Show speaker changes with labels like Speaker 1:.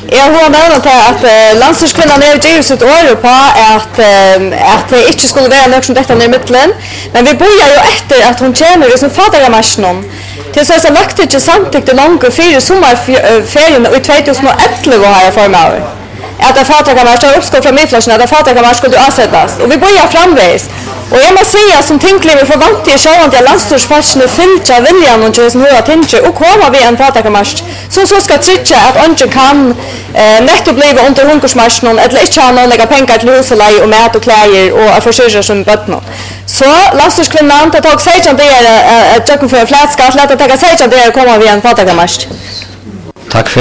Speaker 1: Jag har nämnt att landslagskvinnan är ju sitt år på att det inte skulle vara något som detta ner mitten, men vi börjar ju efter att hon känner det som faderamarsnon. Till så att lagt inte samtidigt långt för sommarferien i 2011 har jag för mig. Att faderamarsn har uppskott från midflashen att faderamarsn skulle avsättas. Och vi börjar framvägs. Och jag måste säga som tänkligen vi förväntar oss att jag landslagsfarsne fylja viljan och just nu att inte och komma vi en faderamarsn som så ska trycka att inte kan netto bli under hungersmarschen eller inte ha några pengar till huselej och mat och kläder och försörja som bötterna. Så landslagskvinnan tar tag sig att det är att jag kan få en flätskatt, låt ta sig att det är komma vi en faderamarsn.
Speaker 2: Tack för